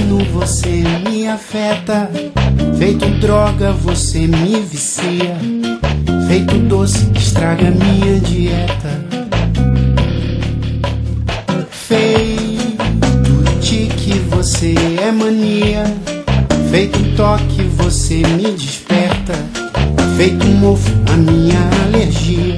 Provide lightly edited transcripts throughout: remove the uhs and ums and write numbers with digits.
sono você me afeta. Feito droga você me vicia. Feito doce estraga minha dieta. Feito tique você é mania. Feito toque você me desperta. Feito mofo a minha alergia.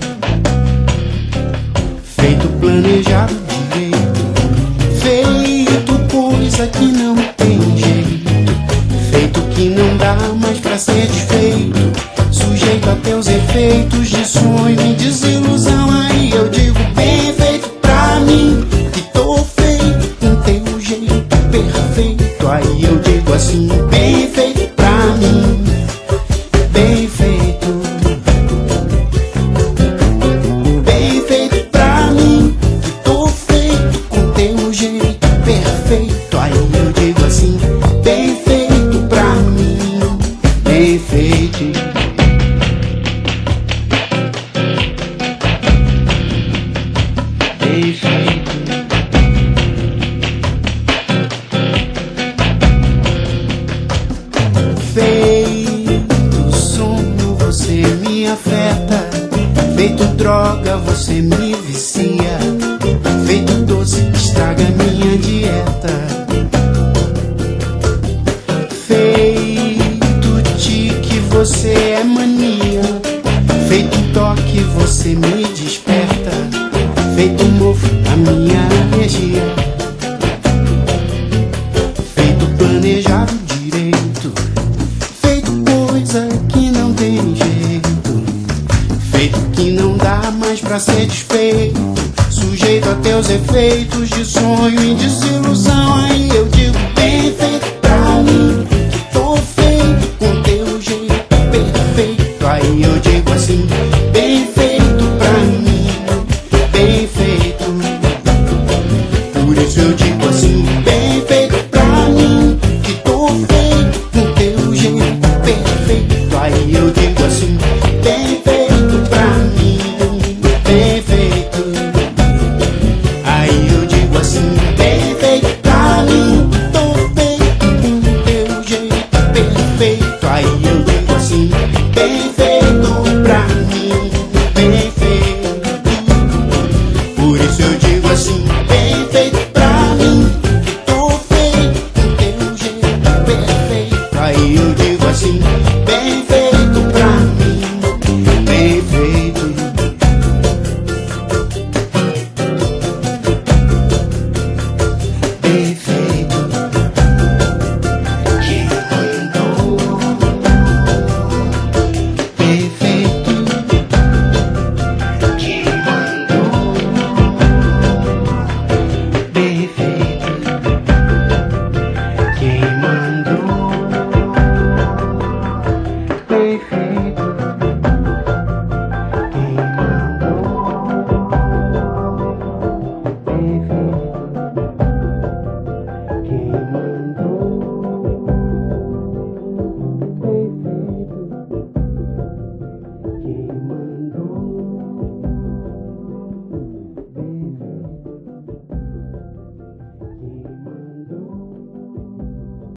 Feito planejado direito. Feito coisa que não tem jeito. Feito que não dá mais pra ser desfeito. Sujeito a teus efeitos de sonho e desilusão. Aí eu digo bem feito pra mim, que tô feito com teu jeito perfeito. Aí eu digo assim, bem feito pra mim, bem feito. Bem feito pra mim, que tô feito com teu jeito perfeito. Aí eu digo assim, bem feito pra mim, bem feito. Bem feito. Feito sono você me afeta. Feito droga você me vicia. Feito doce estraga minha dieta. Feito tique você é mania. Feito toque você me desperta. Feito mofo a minha alergia. Feito planejado direito. Feito coisa que não tem jeito. Feito que não dá mais pra ser desfeito. Sujeito a teus efeitos de sonho e desilusão. Aí eu digo bem feito pra mim, que tô feito com teu jeito perfeito. Aí eu digo assim, bem feito pra mim, bem feito. Por isso eu digo assim, bem feito pra mim, que tô feito com teu jeito perfeito. Aí eu digo assim, bem feito pra mim, bem feito. Aí eu digo assim, bem feito pra mim, tô feito com teu jeito perfeito. Aí eu digo assim, bem feito pra mim, bem feito. Por isso eu digo assim, bem feito pra mim, que tô feito com teu jeito perfeito. Aí eu digo assim, bem feito pra mim, bem feito. Bem feito.